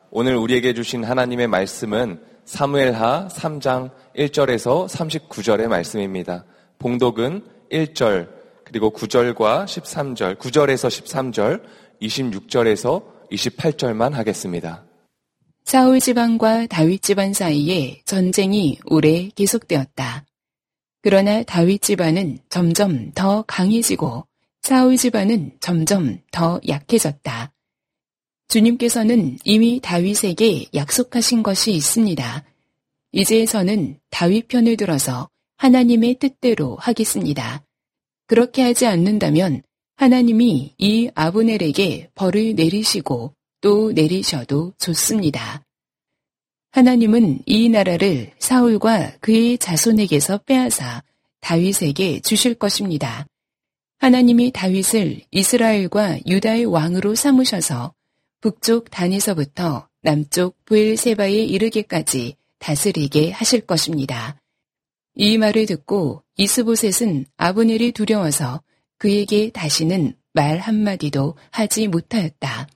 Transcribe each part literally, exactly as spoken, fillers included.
오늘 우리에게 주신 하나님의 말씀은 사무엘하 삼 장 일 절에서 삼십구 절의 말씀입니다. 봉독은 일 절, 그리고 구 절과 십삼 절, 구 절에서 십삼 절, 이십육 절에서 이십팔 절만 하겠습니다. 사울 집안과 다윗 집안 사이에 전쟁이 오래 계속되었다. 그러나 다윗 집안은 점점 더 강해지고 사울 집안은 점점 더 약해졌다. 주님께서는 이미 다윗에게 약속하신 것이 있습니다. 이제 저는 다윗 편을 들어서 하나님의 뜻대로 하겠습니다. 그렇게 하지 않는다면 하나님이 이 아브넬에게 벌을 내리시고 또 내리셔도 좋습니다. 하나님은 이 나라를 사울과 그의 자손에게서 빼앗아 다윗에게 주실 것입니다. 하나님이 다윗을 이스라엘과 유다의 왕으로 삼으셔서 북쪽 단에서부터 남쪽 브엘세바에 이르기까지 다스리게 하실 것입니다. 이 말을 듣고 이스보셋은 아브넬이 두려워서 그에게 다시는 말 한마디도 하지 못하였다.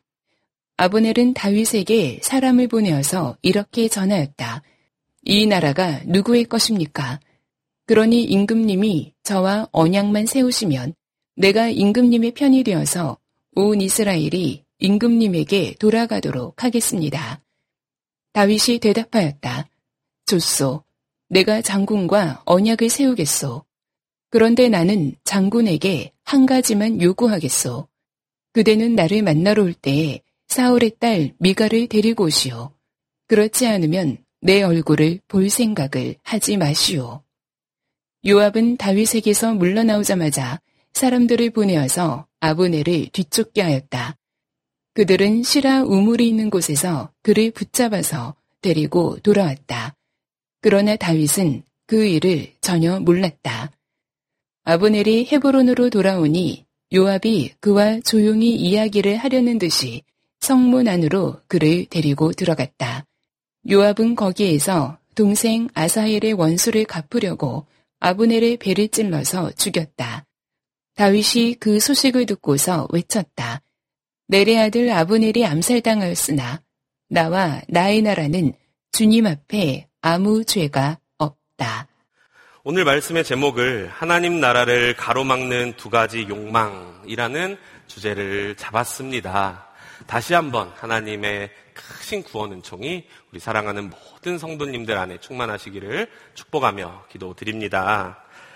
아브넬은 다윗에게 사람을 보내어서 이렇게 전하였다. 이 나라가 누구의 것입니까? 그러니 임금님이 저와 언약만 세우시면 내가 임금님의 편이 되어서 온 이스라엘이 임금님에게 돌아가도록 하겠습니다. 다윗이 대답하였다. 좋소. 내가 장군과 언약을 세우겠소. 그런데 나는 장군에게 한 가지만 요구하겠소. 그대는 나를 만나러 올 때에 사울의 딸 미가를 데리고 오시오. 그렇지 않으면 내 얼굴을 볼 생각을 하지 마시오. 요압은 다윗에게서 물러나오자마자 사람들을 보내어서 아브넬을 뒤쫓게 하였다. 그들은 시라 우물이 있는 곳에서 그를 붙잡아서 데리고 돌아왔다. 그러나 다윗은 그 일을 전혀 몰랐다. 아브넬이 헤브론으로 돌아오니 요압이 그와 조용히 이야기를 하려는 듯이 성문 안으로 그를 데리고 들어갔다. 요압은 거기에서 동생 아사헬의 원수를 갚으려고 아브넬의 배를 찔러서 죽였다. 다윗이 그 소식을 듣고서 외쳤다. 넬의 아들 아브넬이 암살당하였으나 나와 나의 나라는 주님 앞에 아무 죄가 없다. 오늘 말씀의 제목을 하나님 나라를 가로막는 두 가지 욕망이라는 주제를 잡았습니다. 다시 한번 하나님의 크신 구원 은총이 우리 사랑하는 모든 성도님들 안에 충만하시기를 축복하며 기도드립니다.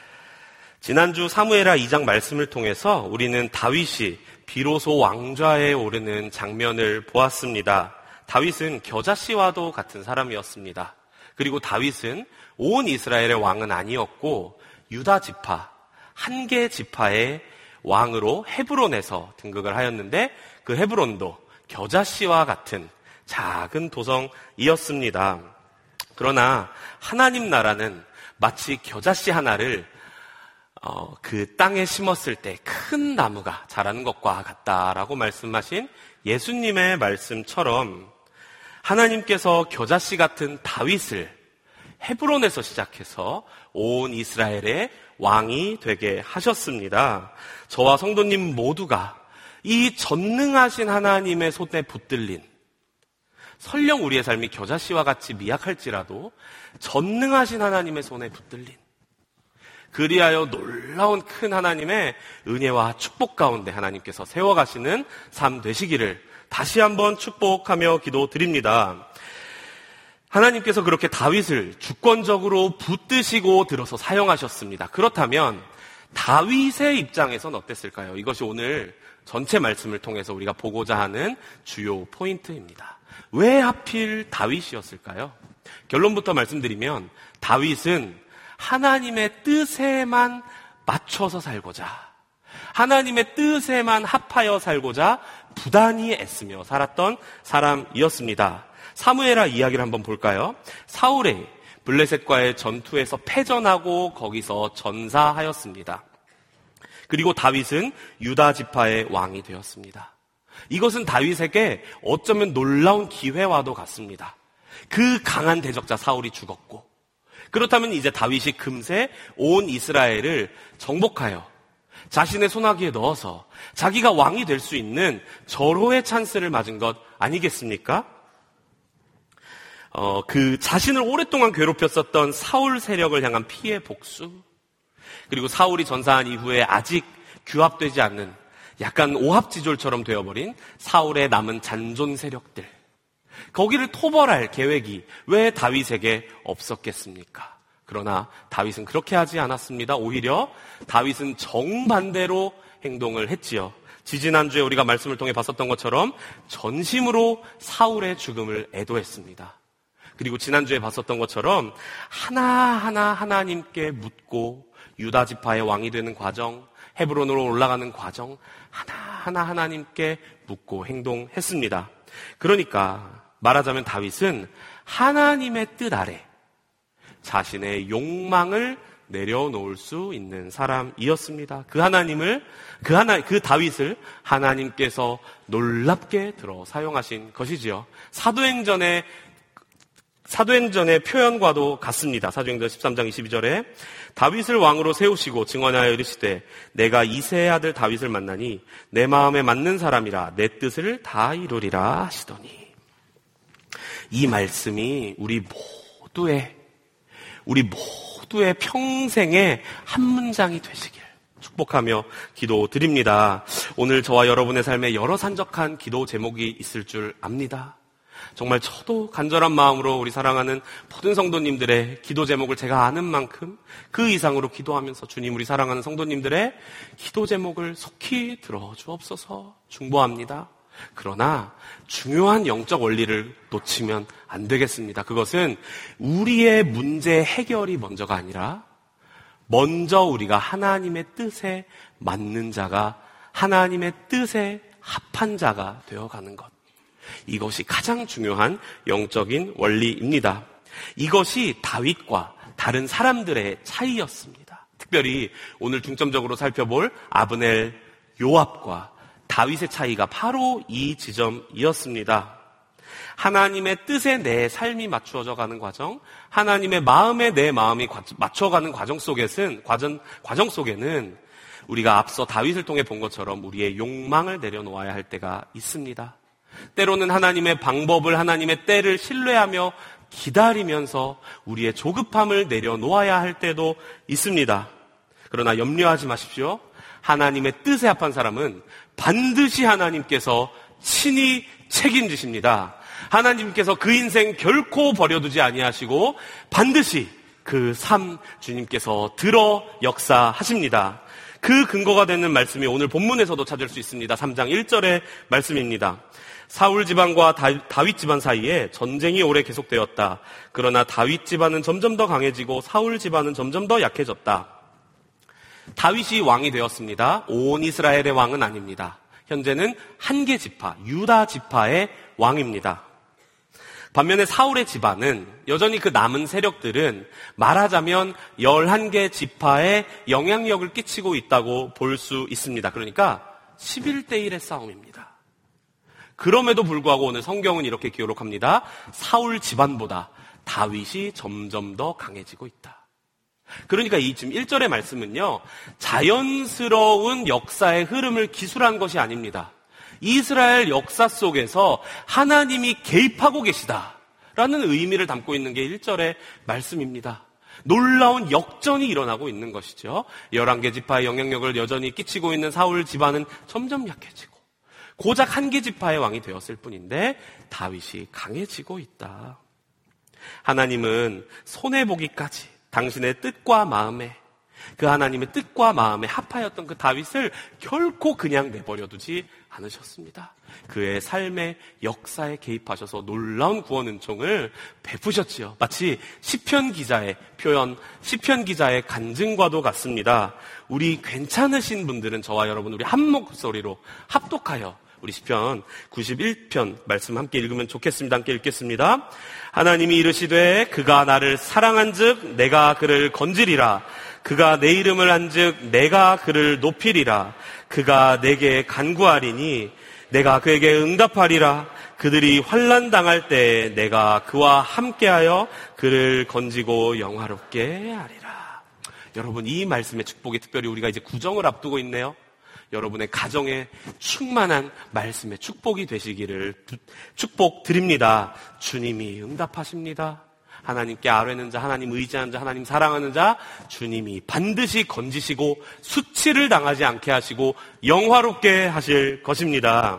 지난주 사무엘하 이 장 말씀을 통해서 우리는 다윗이 비로소 왕좌에 오르는 장면을 보았습니다. 다윗은 겨자씨와도 같은 사람이었습니다. 그리고 다윗은 온 이스라엘의 왕은 아니었고 유다 지파, 한 개 지파의 왕으로 헤브론에서 등극을 하였는데 그 헤브론도 겨자씨와 같은 작은 도성이었습니다. 그러나 하나님 나라는 마치 겨자씨 하나를 어, 그 땅에 심었을 때 큰 나무가 자라는 것과 같다라고 말씀하신 예수님의 말씀처럼 하나님께서 겨자씨 같은 다윗을 헤브론에서 시작해서 온 이스라엘의 왕이 되게 하셨습니다. 저와 성도님 모두가 이 전능하신 하나님의 손에 붙들린, 설령 우리의 삶이 겨자씨와 같이 미약할지라도 전능하신 하나님의 손에 붙들린, 그리하여 놀라운 큰 하나님의 은혜와 축복 가운데 하나님께서 세워가시는 삶 되시기를 다시 한번 축복하며 기도드립니다. 하나님께서 그렇게 다윗을 주권적으로 붙드시고 들어서 사용하셨습니다. 그렇다면 다윗의 입장에서는 어땠을까요? 이것이 오늘 전체 말씀을 통해서 우리가 보고자 하는 주요 포인트입니다. 왜 하필 다윗이었을까요? 결론부터 말씀드리면 다윗은 하나님의 뜻에만 맞춰서 살고자, 하나님의 뜻에만 합하여 살고자 부단히 애쓰며 살았던 사람이었습니다. 사무엘하 이야기를 한번 볼까요? 사울이 블레셋과의 전투에서 패전하고 거기서 전사하였습니다. 그리고 다윗은 유다 지파의 왕이 되었습니다. 이것은 다윗에게 어쩌면 놀라운 기회와도 같습니다. 그 강한 대적자 사울이 죽었고, 그렇다면 이제 다윗이 금세 온 이스라엘을 정복하여 자신의 손아귀에 넣어서 자기가 왕이 될 수 있는 절호의 찬스를 맞은 것 아니겠습니까? 어, 그 자신을 오랫동안 괴롭혔었던 사울 세력을 향한 피해 복수, 그리고 사울이 전사한 이후에 아직 규합되지 않는 약간 오합지졸처럼 되어버린 사울의 남은 잔존 세력들, 거기를 토벌할 계획이 왜 다윗에게 없었겠습니까? 그러나 다윗은 그렇게 하지 않았습니다. 오히려 다윗은 정반대로 행동을 했지요. 지지난주에 우리가 말씀을 통해 봤었던 것처럼 전심으로 사울의 죽음을 애도했습니다. 그리고 지난주에 봤었던 것처럼 하나하나 하나님께 묻고 유다 지파의 왕이 되는 과정, 헤브론으로 올라가는 과정, 하나하나 하나님께 묻고 행동했습니다. 그러니까 말하자면 다윗은 하나님의 뜻 아래 자신의 욕망을 내려놓을 수 있는 사람이었습니다. 그 하나님을, 그 하나, 그 다윗을 하나님께서 놀랍게 들어 사용하신 것이지요. 사도행전의 사도행전의 표현과도 같습니다. 사도행전 십삼 장 이십이 절에 다윗을 왕으로 세우시고 증언하여 이르시되 내가 이새의 아들 다윗을 만나니 내 마음에 맞는 사람이라 내 뜻을 다 이루리라 하시더니, 이 말씀이 우리 모두의 우리 모두의 평생의 한 문장이 되시길 축복하며 기도드립니다. 오늘 저와 여러분의 삶에 여러 산적한 기도 제목이 있을 줄 압니다. 정말 저도 간절한 마음으로 우리 사랑하는 모든 성도님들의 기도 제목을 제가 아는 만큼 그 이상으로 기도하면서 주님, 우리 사랑하는 성도님들의 기도 제목을 속히 들어주옵소서 중보합니다. 그러나 중요한 영적 원리를 놓치면 안 되겠습니다. 그것은 우리의 문제 해결이 먼저가 아니라 먼저 우리가 하나님의 뜻에 맞는 자가, 하나님의 뜻에 합한 자가 되어가는 것, 이것이 가장 중요한 영적인 원리입니다. 이것이 다윗과 다른 사람들의 차이였습니다. 특별히 오늘 중점적으로 살펴볼 아브넬, 요압과 다윗의 차이가 바로 이 지점이었습니다. 하나님의 뜻에 내 삶이 맞추어져 가는 과정, 하나님의 마음에 내 마음이 맞춰가는 과정 속에는, 과정, 과정 속에는 우리가 앞서 다윗을 통해 본 것처럼 우리의 욕망을 내려놓아야 할 때가 있습니다. 때로는 하나님의 방법을, 하나님의 때를 신뢰하며 기다리면서 우리의 조급함을 내려놓아야 할 때도 있습니다. 그러나 염려하지 마십시오. 하나님의 뜻에 합한 사람은 반드시 하나님께서 친히 책임지십니다. 하나님께서 그 인생 결코 버려두지 아니하시고 반드시 그 삶 주님께서 들어 역사하십니다. 그 근거가 되는 말씀이 오늘 본문에서도 찾을 수 있습니다. 삼 장 일 절의 말씀입니다. 사울 집안과 다윗 집안 사이에 전쟁이 오래 계속되었다. 그러나 다윗 집안은 점점 더 강해지고 사울 집안은 점점 더 약해졌다. 다윗이 왕이 되었습니다. 온 이스라엘의 왕은 아닙니다. 현재는 한 개 지파, 유다 지파의 왕입니다. 반면에 사울의 집안은 여전히 그 남은 세력들은 말하자면 열한 개 지파에 영향력을 끼치고 있다고 볼 수 있습니다. 그러니까 십일 대 일의 싸움입니다. 그럼에도 불구하고 오늘 성경은 이렇게 기록합니다. 사울 집안보다 다윗이 점점 더 강해지고 있다. 그러니까 이 지금 일 절의 말씀은요, 자연스러운 역사의 흐름을 기술한 것이 아닙니다. 이스라엘 역사 속에서 하나님이 개입하고 계시다라는 의미를 담고 있는 게 일 절의 말씀입니다. 놀라운 역전이 일어나고 있는 것이죠. 열한 개 지파의 영향력을 여전히 끼치고 있는 사울 집안은 점점 약해지고 고작 한 개 지파의 왕이 되었을 뿐인데 다윗이 강해지고 있다. 하나님은 손해보기까지 당신의 뜻과 마음에, 그 하나님의 뜻과 마음에 합하였던 그 다윗을 결코 그냥 내버려두지 않으셨습니다. 그의 삶의 역사에 개입하셔서 놀라운 구원 은총을 베푸셨지요. 마치 시편 기자의 표현, 시편 기자의 간증과도 같습니다. 우리 괜찮으신 분들은 저와 여러분 우리 한 목소리로 합독하여 우리 시편 구십일 편 말씀 함께 읽으면 좋겠습니다. 함께 읽겠습니다. 하나님이 이르시되 그가 나를 사랑한즉 내가 그를 건지리라. 그가 내 이름을 한즉 내가 그를 높이리라. 그가 내게 간구하리니 내가 그에게 응답하리라. 그들이 환난 당할 때에 내가 그와 함께하여 그를 건지고 영화롭게 하리라. 여러분, 이 말씀의 축복이 특별히 우리가 이제 구정을 앞두고 있네요. 여러분의 가정에 충만한 말씀의 축복이 되시기를 축복 드립니다. 주님이 응답하십니다. 하나님께 아뢰는 자, 하나님 의지하는 자, 하나님 사랑하는 자, 주님이 반드시 건지시고 수치를 당하지 않게 하시고 영화롭게 하실 것입니다.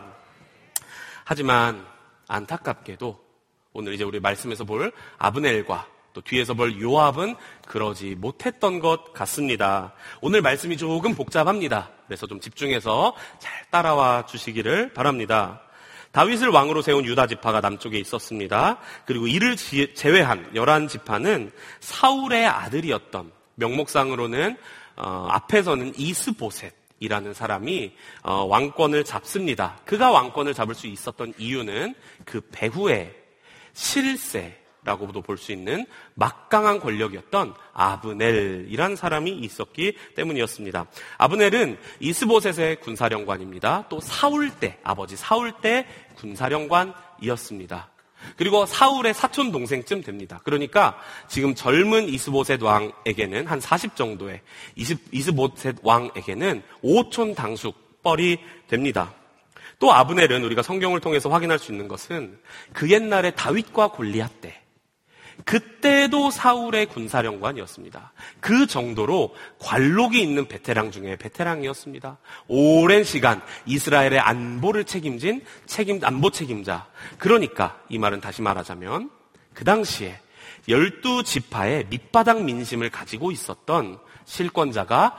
하지만 안타깝게도 오늘 이제 우리 말씀에서 볼 아브넬과 또 뒤에서 볼 요압은 그러지 못했던 것 같습니다. 오늘 말씀이 조금 복잡합니다. 그래서 좀 집중해서 잘 따라와 주시기를 바랍니다. 다윗을 왕으로 세운 유다 지파가 남쪽에 있었습니다. 그리고 이를 제외한 열한 지파는 사울의 아들이었던, 명목상으로는 어, 앞에서는 이스보셋이라는 사람이 어, 왕권을 잡습니다. 그가 왕권을 잡을 수 있었던 이유는 그 배후에 실세 라고도 볼 수 있는 막강한 권력이었던 아브넬이라는 사람이 있었기 때문이었습니다. 아브넬은 이스보셋의 군사령관입니다. 또 사울 때, 아버지 사울 때 군사령관이었습니다. 그리고 사울의 사촌 동생쯤 됩니다. 그러니까 지금 젊은 이스보셋 왕에게는 한 사십 정도의 이스, 이스보셋 왕에게는 오촌 당숙 뻘이 됩니다. 또 아브넬은 우리가 성경을 통해서 확인할 수 있는 것은 그 옛날에 다윗과 골리앗 때, 그때도 사울의 군사령관이었습니다. 그 정도로 관록이 있는 베테랑 중에 베테랑이었습니다. 오랜 시간 이스라엘의 안보를 책임진 책임, 안보 책임자. 그러니까 이 말은 다시 말하자면 그 당시에 열두 지파의 밑바닥 민심을 가지고 있었던 실권자가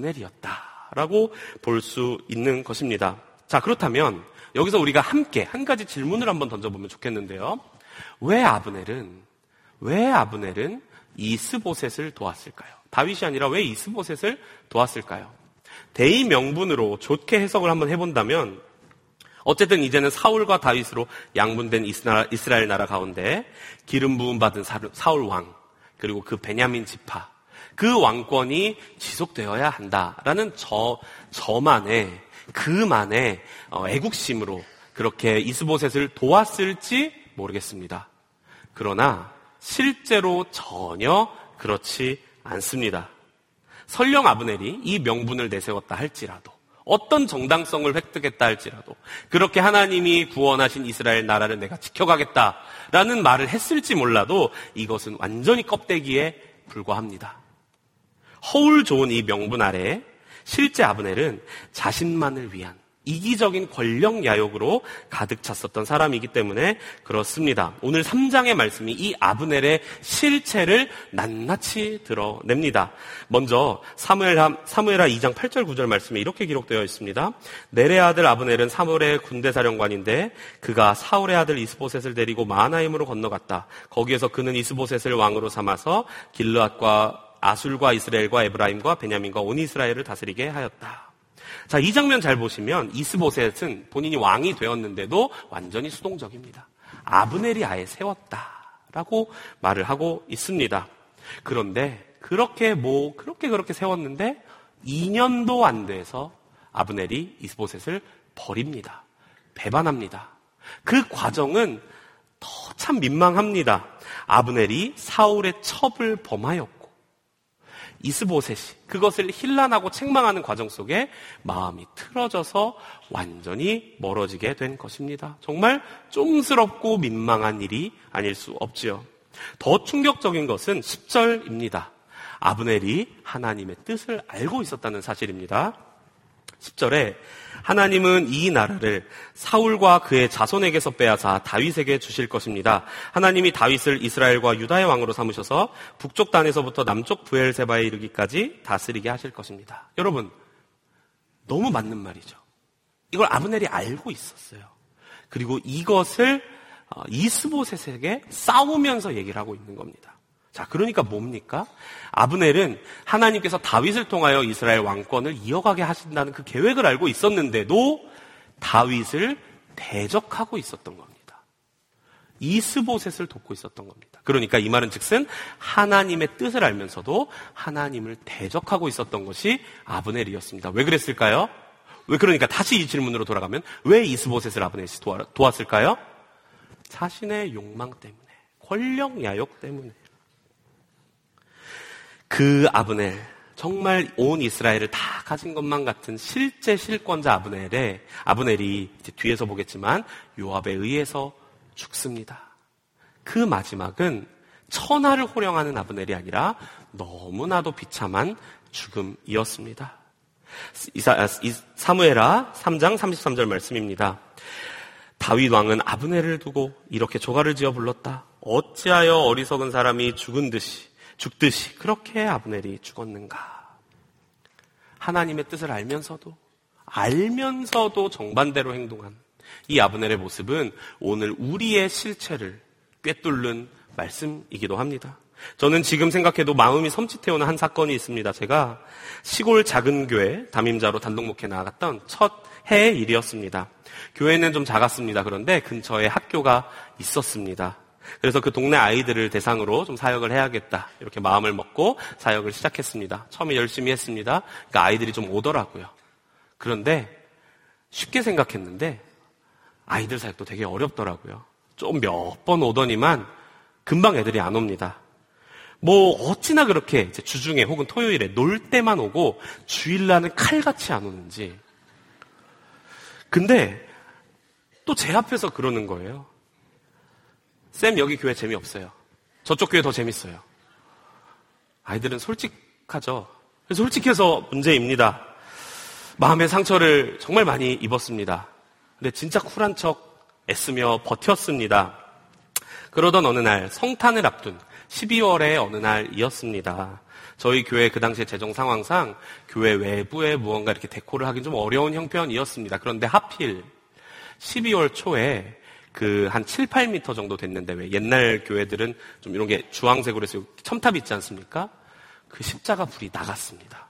아브넬이었다라고 볼 수 있는 것입니다. 자, 그렇다면 여기서 우리가 함께 한 가지 질문을 한번 던져보면 좋겠는데요. 왜 아브넬은 왜 아브넬은 이스보셋을 도왔을까요? 다윗이 아니라 왜 이스보셋을 도왔을까요? 대의 명분으로 좋게 해석을 한번 해본다면 어쨌든 이제는 사울과 다윗으로 양분된 이스라엘 나라 가운데 기름 부음 받은 사울 왕, 그리고 그 베냐민 지파, 그 왕권이 지속되어야 한다라는 저, 저만의 그만의 애국심으로 그렇게 이스보셋을 도왔을지 모르겠습니다. 그러나 실제로 전혀 그렇지 않습니다. 설령 아브넬이 이 명분을 내세웠다 할지라도, 어떤 정당성을 획득했다 할지라도, 그렇게 하나님이 구원하신 이스라엘 나라를 내가 지켜가겠다라는 말을 했을지 몰라도 이것은 완전히 껍데기에 불과합니다. 허울 좋은 이 명분 아래에 실제 아브넬은 자신만을 위한 이기적인 권력 야욕으로 가득 찼었던 사람이기 때문에 그렇습니다. 오늘 삼 장의 말씀이 이 아브넬의 실체를 낱낱이 드러냅니다. 먼저 사무엘하, 사무엘하 이 장 팔 절 구 절 말씀에 이렇게 기록되어 있습니다. 넬의 아들 아브넬은 사울의 군대사령관인데 그가 사울의 아들 이스보셋을 데리고 마하나임으로 건너갔다. 거기에서 그는 이스보셋을 왕으로 삼아서 길르앗과 아술과 이스라엘과 에브라임과 베냐민과 온 이스라엘을 다스리게 하였다. 자, 이 장면 잘 보시면 이스보셋은 본인이 왕이 되었는데도 완전히 수동적입니다. 아브넬이 아예 세웠다라고 말을 하고 있습니다. 그런데 그렇게 뭐 그렇게 그렇게 세웠는데 이 년도 안 돼서 아브넬이 이스보셋을 버립니다. 배반합니다. 그 과정은 더 참 민망합니다. 아브넬이 사울의 첩을 범하였고 이스보셋이 그것을 힐난하고 책망하는 과정 속에 마음이 틀어져서 완전히 멀어지게 된 것입니다. 정말 쫌스럽고 민망한 일이 아닐 수 없지요. 더 충격적인 것은 십 절입니다. 아브넬이 하나님의 뜻을 알고 있었다는 사실입니다. 십 절에 하나님은 이 나라를 사울과 그의 자손에게서 빼앗아 다윗에게 주실 것입니다. 하나님이 다윗을 이스라엘과 유다의 왕으로 삼으셔서 북쪽 단에서부터 남쪽 브엘세바에 이르기까지 다스리게 하실 것입니다. 여러분, 너무 맞는 말이죠. 이걸 아브넬이 알고 있었어요. 그리고 이것을 이스보셋에게 싸우면서 얘기를 하고 있는 겁니다. 자, 그러니까 뭡니까? 아브넬은 하나님께서 다윗을 통하여 이스라엘 왕권을 이어가게 하신다는 그 계획을 알고 있었는데도 다윗을 대적하고 있었던 겁니다. 이스보셋을 돕고 있었던 겁니다. 그러니까 이 말은 즉슨 하나님의 뜻을 알면서도 하나님을 대적하고 있었던 것이 아브넬이었습니다. 왜 그랬을까요? 왜 그러니까 다시 이 질문으로 돌아가면 왜 이스보셋을 아브넬이 도왔을까요? 자신의 욕망 때문에, 권력 야욕 때문에. 그 아브넬, 정말 온 이스라엘을 다 가진 것만 같은 실제 실권자 아브넬에, 아브넬이 이제 뒤에서 보겠지만 요압에 의해서 죽습니다. 그 마지막은 천하를 호령하는 아브넬이 아니라 너무나도 비참한 죽음이었습니다. 이사, 사무엘하 삼 장 삼십삼 절 말씀입니다. 다윗 왕은 아브넬을 두고 이렇게 조가를 지어 불렀다. 어찌하여 어리석은 사람이 죽은 듯이 죽듯이 그렇게 아브넬이 죽었는가. 하나님의 뜻을 알면서도 알면서도 정반대로 행동한 이 아브넬의 모습은 오늘 우리의 실체를 꿰뚫는 말씀이기도 합니다. 저는 지금 생각해도 마음이 섬찟해오는 한 사건이 있습니다. 제가 시골 작은 교회 담임자로 단독 목회 나갔던 첫 해의 일이었습니다. 교회는 좀 작았습니다. 그런데 근처에 학교가 있었습니다. 그래서 그 동네 아이들을 대상으로 좀 사역을 해야겠다 이렇게 마음을 먹고 사역을 시작했습니다. 처음에 열심히 했습니다. 그러니까 아이들이 좀 오더라고요. 그런데 쉽게 생각했는데 아이들 사역도 되게 어렵더라고요. 좀 몇 번 오더니만 금방 애들이 안 옵니다. 뭐 어찌나 그렇게 이제 주중에 혹은 토요일에 놀 때만 오고 주일날은 칼같이 안 오는지. 근데 또 제 앞에서 그러는 거예요. 쌤, 여기 교회 재미없어요. 저쪽 교회 더 재밌어요. 아이들은 솔직하죠. 솔직해서 문제입니다. 마음의 상처를 정말 많이 입었습니다. 근데 진짜 쿨한 척 애쓰며 버텼습니다. 그러던 어느 날 성탄을 앞둔 십이월의 어느 날이었습니다. 저희 교회 그 당시에 재정 상황상 교회 외부에 무언가 이렇게 데코를 하긴 좀 어려운 형편이었습니다. 그런데 하필 십이월 초에 그 한 칠, 팔 미터 정도 됐는데 왜 옛날 교회들은 좀 이런 게 주황색으로 해서 첨탑 있지 않습니까? 그 십자가 불이 나갔습니다.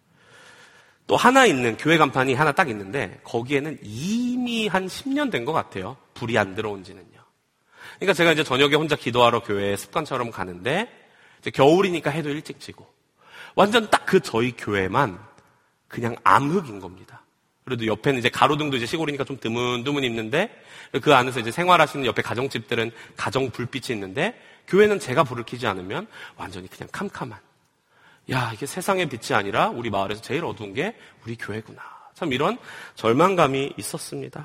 또 하나 있는 교회 간판이 하나 딱 있는데 거기에는 이미 한 십 년 된 것 같아요. 불이 안 들어온 지는요. 그러니까 제가 이제 저녁에 혼자 기도하러 교회에 습관처럼 가는데 이제 겨울이니까 해도 일찍 지고 완전 딱 그 저희 교회만 그냥 암흑인 겁니다. 그래도 옆에는 이제 가로등도 이제 시골이니까 좀 드문드문 있는데 그 안에서 이제 생활하시는 옆에 가정집들은 가정 불빛이 있는데 교회는 제가 불을 켜지 않으면 완전히 그냥 캄캄한. 야, 이게 세상의 빛이 아니라 우리 마을에서 제일 어두운 게 우리 교회구나. 참 이런 절망감이 있었습니다.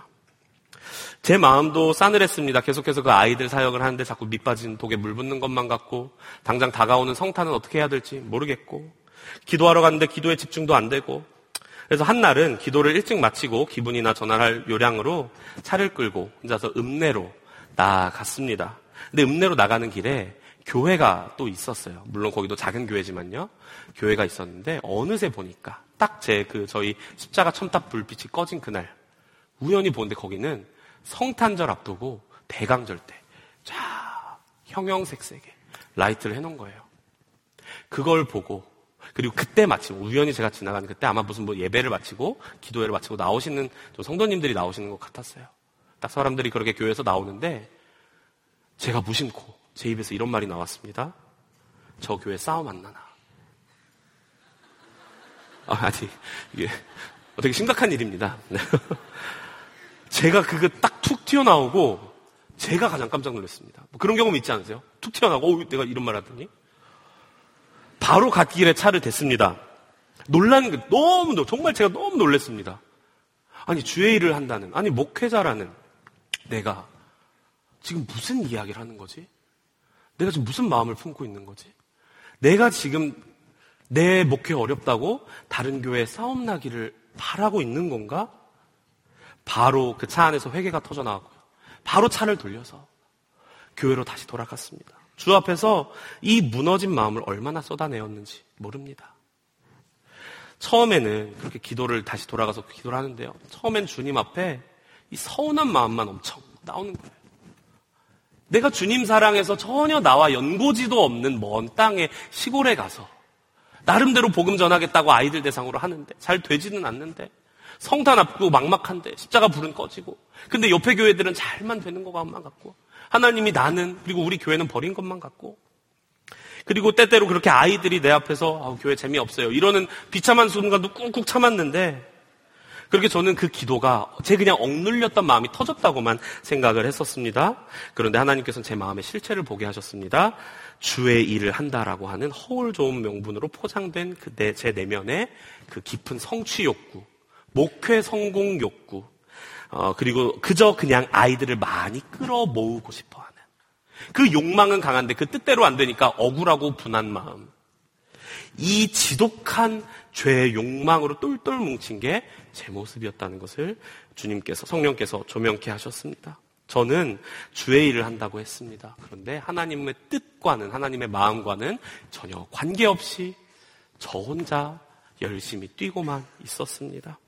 제 마음도 싸늘했습니다. 계속해서 그 아이들 사역을 하는데 자꾸 밑빠진 독에 물 붓는 것만 같고 당장 다가오는 성탄은 어떻게 해야 될지 모르겠고 기도하러 갔는데 기도에 집중도 안 되고 그래서 한날은 기도를 일찍 마치고 기분이나 전화할 요량으로 차를 끌고 혼자서 읍내로 나갔습니다. 근데 읍내로 나가는 길에 교회가 또 있었어요. 물론 거기도 작은 교회지만요. 교회가 있었는데 어느새 보니까 딱 제 그 저희 십자가 첨탑 불빛이 꺼진 그날 우연히 보는데 거기는 성탄절 앞두고 대강절 때 쫙 형형색색의 라이트를 해놓은 거예요. 그걸 보고 그리고 그때 마치고 우연히 제가 지나가는 그때 아마 무슨 뭐 예배를 마치고 기도회를 마치고 나오시는 좀 성도님들이 나오시는 것 같았어요. 딱 사람들이 그렇게 교회에서 나오는데 제가 무심코 제 입에서 이런 말이 나왔습니다. 저 교회 싸움 안 나나? 아, 아니 이게 되게 심각한 일입니다. 제가 그거 딱 툭 튀어나오고 제가 가장 깜짝 놀랐습니다. 뭐 그런 경험 있지 않으세요? 툭 튀어나오고 어, 내가 이런 말 하더니 바로 갓길에 차를 댔습니다. 놀란 게 너무 정말 제가 너무 놀랐습니다. 아니 주의 일을 한다는 아니 목회자라는 내가 지금 무슨 이야기를 하는 거지? 내가 지금 무슨 마음을 품고 있는 거지? 내가 지금 내 목회 어렵다고 다른 교회에 싸움 나기를 바라고 있는 건가? 바로 그 차 안에서 회개가 터져나왔고요. 바로 차를 돌려서 교회로 다시 돌아갔습니다. 주 앞에서 이 무너진 마음을 얼마나 쏟아내었는지 모릅니다. 처음에는 그렇게 기도를 다시 돌아가서 기도를 하는데요. 처음엔 주님 앞에 이 서운한 마음만 엄청 나오는 거예요. 내가 주님 사랑해서 전혀 나와 연고지도 없는 먼 땅의 시골에 가서 나름대로 복음 전하겠다고 아이들 대상으로 하는데 잘 되지는 않는데 성탄 앞두고 막막한데 십자가 불은 꺼지고 근데 옆에 교회들은 잘만 되는 것만 같고 하나님이 나는 그리고 우리 교회는 버린 것만 같고 그리고 때때로 그렇게 아이들이 내 앞에서 아, 교회 재미없어요 이러는 비참한 순간도 꾹꾹 참았는데 그렇게 저는 그 기도가 제 그냥 억눌렸던 마음이 터졌다고만 생각을 했었습니다. 그런데 하나님께서는 제 마음의 실체를 보게 하셨습니다. 주의 일을 한다라고 하는 허울 좋은 명분으로 포장된 그 내, 제 내면의 그 깊은 성취 욕구, 목회 성공 욕구, 어, 그리고 그저 그냥 아이들을 많이 끌어 모으고 싶어 하는 그 욕망은 강한데 그 뜻대로 안 되니까 억울하고 분한 마음. 이 지독한 죄의 욕망으로 똘똘 뭉친 게 제 모습이었다는 것을 주님께서, 성령께서 조명케 하셨습니다. 저는 주의 일을 한다고 했습니다. 그런데 하나님의 뜻과는, 하나님의 마음과는 전혀 관계없이 저 혼자 열심히 뛰고만 있었습니다.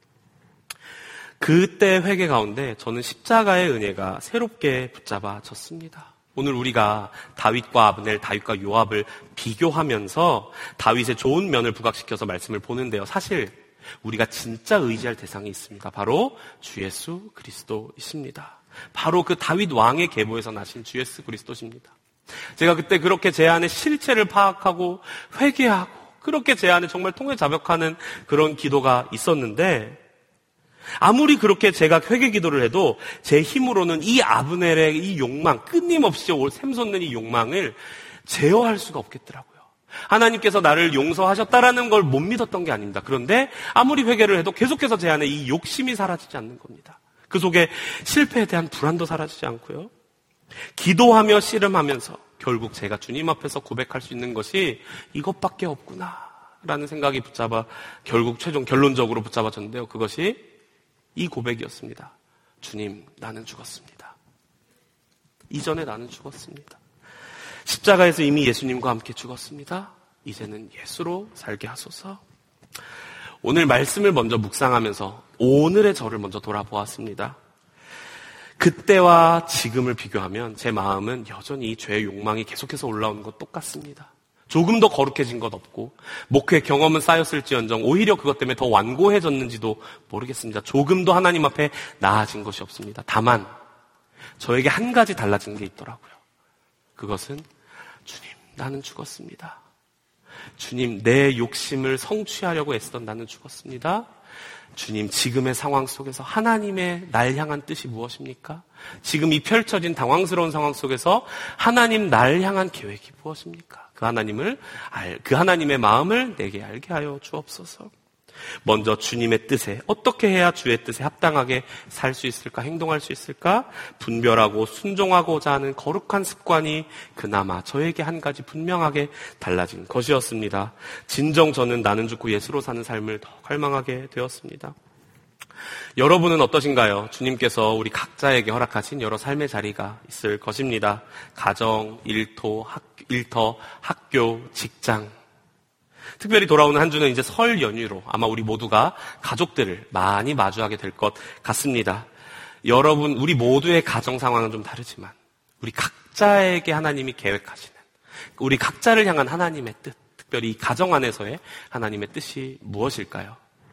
그때 회개 가운데 저는 십자가의 은혜가 새롭게 붙잡아졌습니다. 오늘 우리가 다윗과 아브넬, 다윗과 요압을 비교하면서 다윗의 좋은 면을 부각시켜서 말씀을 보는데요. 사실 우리가 진짜 의지할 대상이 있습니다. 바로 주 예수 그리스도이십니다. 바로 그 다윗 왕의 계보에서 나신 주 예수 그리스도십니다. 제가 그때 그렇게 제 안의 실체를 파악하고 회개하고 그렇게 제 안에 정말 통회자벽하는 그런 기도가 있었는데, 아무리 그렇게 제가 회개 기도를 해도 제 힘으로는 이 아브넬의 이 욕망, 끊임없이 샘솟는 이 욕망을 제어할 수가 없겠더라고요. 하나님께서 나를 용서하셨다라는 걸 못 믿었던 게 아닙니다. 그런데 아무리 회개를 해도 계속해서 제 안에 이 욕심이 사라지지 않는 겁니다. 그 속에 실패에 대한 불안도 사라지지 않고요. 기도하며 씨름하면서 결국 제가 주님 앞에서 고백할 수 있는 것이 이것밖에 없구나라는 생각이 붙잡아 결국 최종 결론적으로 붙잡아졌는데요. 그것이 이 고백이었습니다. 주님, 나는 죽었습니다. 이전에 나는 죽었습니다. 십자가에서 이미 예수님과 함께 죽었습니다. 이제는 예수로 살게 하소서. 오늘 말씀을 먼저 묵상하면서 오늘의 저를 먼저 돌아보았습니다. 그때와 지금을 비교하면 제 마음은 여전히 죄의 욕망이 계속해서 올라오는 것 똑같습니다. 조금 더 거룩해진 것 없고 목회 경험은 쌓였을지언정 오히려 그것 때문에 더 완고해졌는지도 모르겠습니다. 조금 더 하나님 앞에 나아진 것이 없습니다. 다만 저에게 한 가지 달라진 게 있더라고요. 그것은 주님, 나는 죽었습니다. 주님, 내 욕심을 성취하려고 애쓰던 나는 죽었습니다. 주님, 지금의 상황 속에서 하나님의 날 향한 뜻이 무엇입니까? 지금 이 펼쳐진 당황스러운 상황 속에서 하나님 날 향한 계획이 무엇입니까? 그 하나님을 알, 그 하나님의 마음을 내게 알게 하여 주옵소서. 먼저 주님의 뜻에, 어떻게 해야 주의 뜻에 합당하게 살 수 있을까, 행동할 수 있을까? 분별하고 순종하고자 하는 거룩한 습관이 그나마 저에게 한 가지 분명하게 달라진 것이었습니다. 진정 저는 나는 죽고 예수로 사는 삶을 더 갈망하게 되었습니다. 여러분은 어떠신가요? 주님께서 우리 각자에게 허락하신 여러 삶의 자리가 있을 것입니다. 가정, 일터, 학, 일터, 학교, 직장. 특별히 돌아오는 한 주는 이제 설 연휴로 아마 우리 모두가 가족들을 많이 마주하게 될 것 같습니다. 여러분, 우리 모두의 가정 상황은 좀 다르지만 우리 각자에게 하나님이 계획하시는, 우리 각자를 향한 하나님의 뜻, 특별히 이 가정 안에서의 하나님의 뜻이 무엇일까요?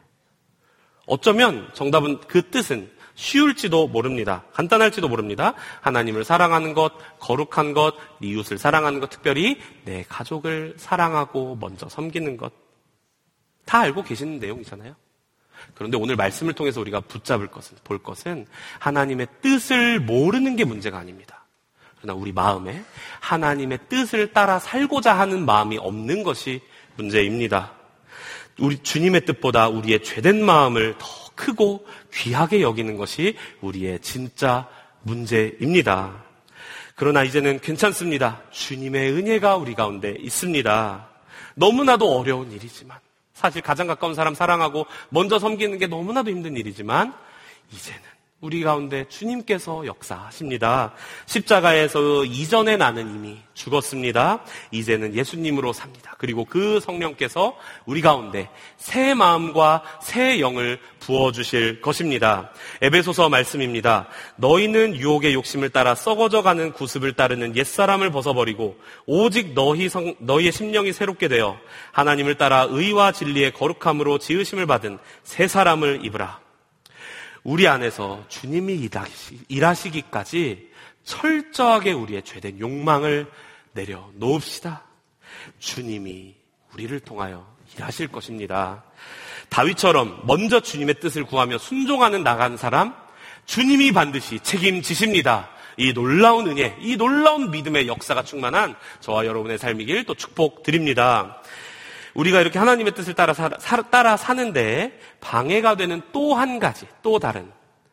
어쩌면 정답은 그 뜻은 쉬울지도 모릅니다. 간단할지도 모릅니다. 하나님을 사랑하는 것, 거룩한 것, 이웃을 사랑하는 것, 특별히 내 가족을 사랑하고 먼저 섬기는 것. 다 알고 계시는 내용이잖아요. 그런데 오늘 말씀을 통해서 우리가 붙잡을 것은, 볼 것은 하나님의 뜻을 모르는 게 문제가 아닙니다. 그러나 우리 마음에 하나님의 뜻을 따라 살고자 하는 마음이 없는 것이 문제입니다. 우리 주님의 뜻보다 우리의 죄된 마음을 더 크고 귀하게 여기는 것이 우리의 진짜 문제입니다. 그러나 이제는 괜찮습니다. 주님의 은혜가 우리 가운데 있습니다. 너무나도 어려운 일이지만, 사실 가장 가까운 사람 사랑하고 먼저 섬기는 게 너무나도 힘든 일이지만 이제는 우리 가운데 주님께서 역사하십니다. 십자가에서 이전에 나는 이미 죽었습니다. 이제는 예수님으로 삽니다. 그리고 그 성령께서 우리 가운데 새 마음과 새 영을 부어주실 것입니다. 에베소서 말씀입니다. 너희는 유혹의 욕심을 따라 썩어져가는 구습을 따르는 옛사람을 벗어버리고 오직 너희 성, 너희의 심령이 새롭게 되어 하나님을 따라 의와 진리의 거룩함으로 지으심을 받은 새 사람을 입으라. 우리 안에서 주님이 일하시, 일하시기까지 철저하게 우리의 죄된 욕망을 내려놓읍시다. 주님이 우리를 통하여 일하실 것입니다. 다윗처럼 먼저 주님의 뜻을 구하며 순종하는 나간 사람, 주님이 반드시 책임지십니다. 이 놀라운 은혜, 이 놀라운 믿음의 역사가 충만한 저와 여러분의 삶이길 또 축복드립니다. 우리가 이렇게 하나님의 뜻을 따라, 사, 따라 사는데 방해가 되는 또 한 가지, 또 다른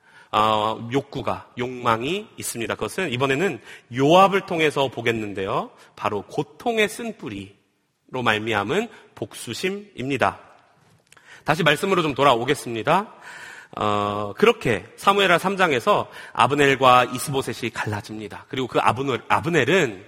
어, 욕구가, 욕망이 있습니다. 그것은 이번에는 요압을 통해서 보겠는데요. 바로 고통의 쓴뿌리로 말미암은 복수심입니다. 다시 말씀으로 좀 돌아오겠습니다. 어, 그렇게 사무엘하 삼 장에서 아브넬과 이스보셋이 갈라집니다. 그리고 그 아브넬, 아브넬은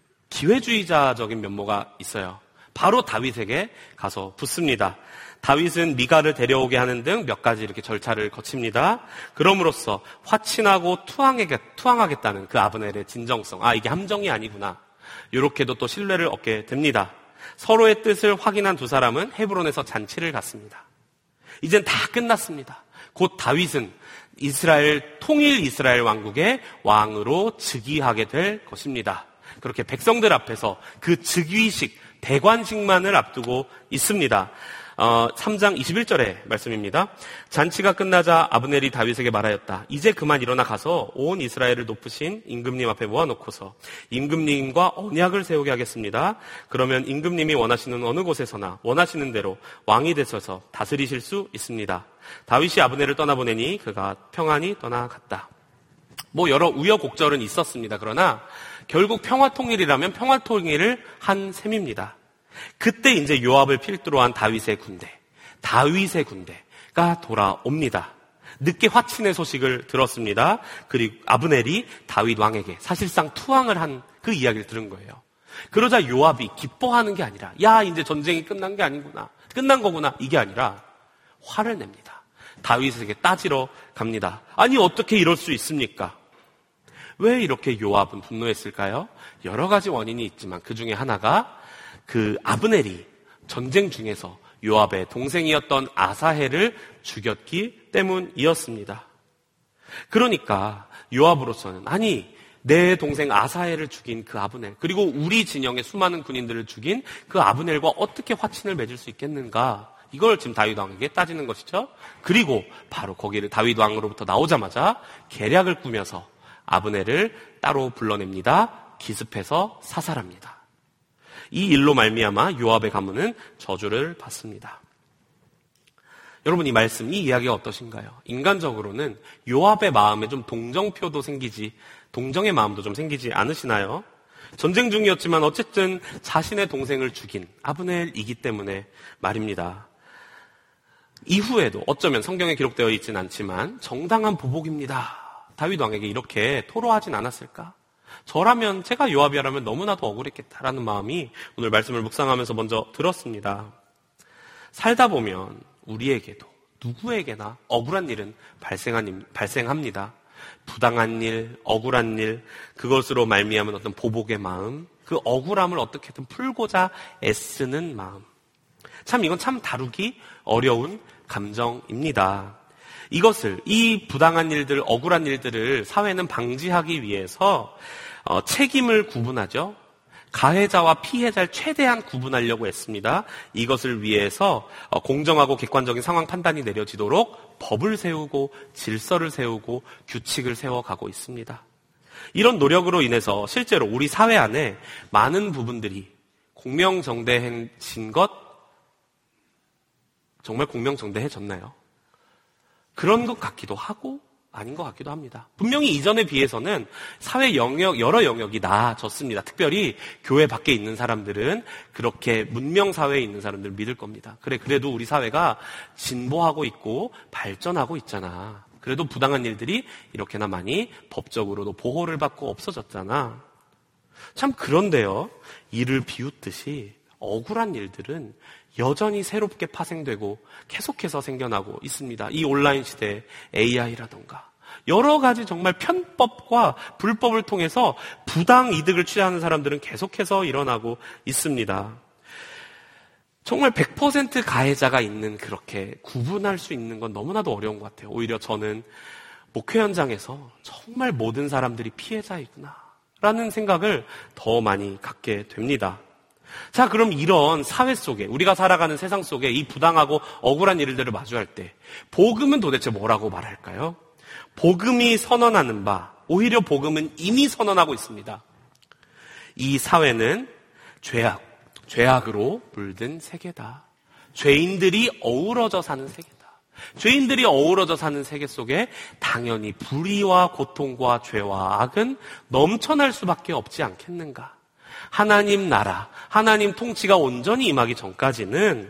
기회주의자적인 면모가 있어요. 바로 다윗에게 가서 붙습니다. 다윗은 미가를 데려오게 하는 등 몇 가지 이렇게 절차를 거칩니다. 그럼으로써 화친하고 투항하겠, 투항하겠다는 그 아브넬의 진정성, 아 이게 함정이 아니구나, 이렇게도 또 신뢰를 얻게 됩니다. 서로의 뜻을 확인한 두 사람은 헤브론에서 잔치를 갖습니다. 이젠 다 끝났습니다. 곧 다윗은 이스라엘 통일 이스라엘 왕국의 왕으로 즉위하게 될 것입니다. 그렇게 백성들 앞에서 그 즉위식, 대관식만을 앞두고 있습니다. 어, 삼 장 이십일 절의 말씀입니다. 잔치가 끝나자 아브넬이 다윗에게 말하였다. 이제 그만 일어나 가서 온 이스라엘을 높으신 임금님 앞에 모아놓고서 임금님과 언약을 세우게 하겠습니다. 그러면 임금님이 원하시는 어느 곳에서나 원하시는 대로 왕이 되셔서 다스리실 수 있습니다. 다윗이 아브넬을 떠나보내니 그가 평안히 떠나갔다. 뭐 여러 우여곡절은 있었습니다. 그러나 결국 평화통일이라면 평화통일을 한 셈입니다. 그때 이제 요압을 필두로 한 다윗의 군대, 다윗의 군대가 돌아옵니다. 늦게 화친의 소식을 들었습니다. 그리고 아브넬이 다윗 왕에게 사실상 투항을 한 그 이야기를 들은 거예요. 그러자 요압이 기뻐하는 게 아니라, 야 이제 전쟁이 끝난 게 아니구나, 끝난 거구나, 이게 아니라 화를 냅니다. 다윗에게 따지러 갑니다. 아니 어떻게 이럴 수 있습니까? 왜 이렇게 요압은 분노했을까요? 여러 가지 원인이 있지만 그 중에 하나가 그 아브넬이 전쟁 중에서 요압의 동생이었던 아사헬을 죽였기 때문이었습니다. 그러니까 요압으로서는 아니 내 동생 아사헬을 죽인 그 아브넬, 그리고 우리 진영의 수많은 군인들을 죽인 그 아브넬과 어떻게 화친을 맺을 수 있겠는가, 이걸 지금 다윗 왕에게 따지는 것이죠. 그리고 바로 거기를 다윗 왕으로부터 나오자마자 계략을 꾸며서 아브넬을 따로 불러냅니다. 기습해서 사살합니다. 이 일로 말미암아 요압의 가문은 저주를 받습니다. 여러분, 이 말씀, 이 이야기가 어떠신가요? 인간적으로는 요압의 마음에 좀 동정표도 생기지, 동정의 마음도 좀 생기지 않으시나요? 전쟁 중이었지만 어쨌든 자신의 동생을 죽인 아브넬이기 때문에 말입니다. 이후에도 어쩌면 성경에 기록되어 있진 않지만 정당한 보복입니다, 다윗 왕에게 이렇게 토로하진 않았을까? 저라면, 제가 요압이라면 너무나도 억울했겠다라는 마음이 오늘 말씀을 묵상하면서 먼저 들었습니다. 살다 보면 우리에게도 누구에게나 억울한 일은 발생한, 발생합니다. 부당한 일, 억울한 일, 그것으로 말미암은 어떤 보복의 마음, 그 억울함을 어떻게든 풀고자 애쓰는 마음. 참 이건 참 다루기 어려운 감정입니다. 이것을, 이 부당한 일들, 억울한 일들을 사회는 방지하기 위해서 어, 책임을 구분하죠. 가해자와 피해자를 최대한 구분하려고 했습니다. 이것을 위해서 어, 공정하고 객관적인 상황 판단이 내려지도록 법을 세우고 질서를 세우고 규칙을 세워가고 있습니다. 이런 노력으로 인해서 실제로 우리 사회 안에 많은 부분들이 공명정대해진 것, 정말 공명정대해졌나요? 그런 것 같기도 하고 아닌 것 같기도 합니다. 분명히 이전에 비해서는 사회 영역, 여러 영역이 나아졌습니다. 특별히 교회 밖에 있는 사람들은 그렇게 문명사회에 있는 사람들을 믿을 겁니다. 그래, 그래도 우리 사회가 진보하고 있고 발전하고 있잖아. 그래도 부당한 일들이 이렇게나 많이 법적으로도 보호를 받고 없어졌잖아. 참 그런데요, 이를 비웃듯이 억울한 일들은 여전히 새롭게 파생되고 계속해서 생겨나고 있습니다. 이 온라인 시대에 에이아이라던가 여러 가지 정말 편법과 불법을 통해서 부당 이득을 취하는 사람들은 계속해서 일어나고 있습니다. 정말 백 퍼센트 가해자가 있는, 그렇게 구분할 수 있는 건 너무나도 어려운 것 같아요. 오히려 저는 목회 현장에서 정말 모든 사람들이 피해자이구나 라는 생각을 더 많이 갖게 됩니다. 자, 그럼 이런 사회 속에, 우리가 살아가는 세상 속에 이 부당하고 억울한 일들을 마주할 때 복음은 도대체 뭐라고 말할까요? 복음이 선언하는 바, 오히려 복음은 이미 선언하고 있습니다. 이 사회는 죄악, 죄악으로 물든 세계다. 죄인들이 어우러져 사는 세계다. 죄인들이 어우러져 사는 세계 속에 당연히 불의와 고통과 죄와 악은 넘쳐날 수밖에 없지 않겠는가. 하나님 나라, 하나님 통치가 온전히 임하기 전까지는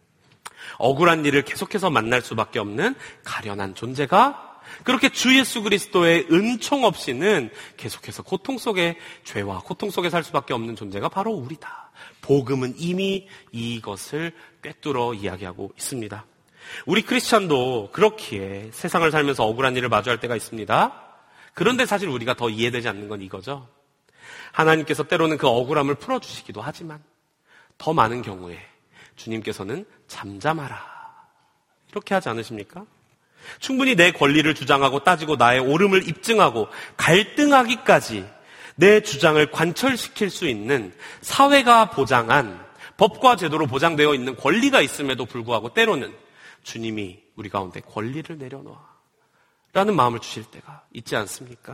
억울한 일을 계속해서 만날 수밖에 없는 가련한 존재가, 그렇게 주 예수 그리스도의 은총 없이는 계속해서 고통 속에, 죄와 고통 속에 살 수밖에 없는 존재가 바로 우리다. 복음은 이미 이것을 꿰뚫어 이야기하고 있습니다. 우리 크리스찬도 그렇기에 세상을 살면서 억울한 일을 마주할 때가 있습니다. 그런데 사실 우리가 더 이해되지 않는 건 이거죠. 하나님께서 때로는 그 억울함을 풀어주시기도 하지만 더 많은 경우에 주님께서는 잠잠하라, 이렇게 하지 않으십니까? 충분히 내 권리를 주장하고 따지고 나의 옳음을 입증하고 갈등하기까지 내 주장을 관철시킬 수 있는 사회가 보장한, 법과 제도로 보장되어 있는 권리가 있음에도 불구하고 때로는 주님이 우리 가운데 권리를 내려놓아 라는 마음을 주실 때가 있지 않습니까?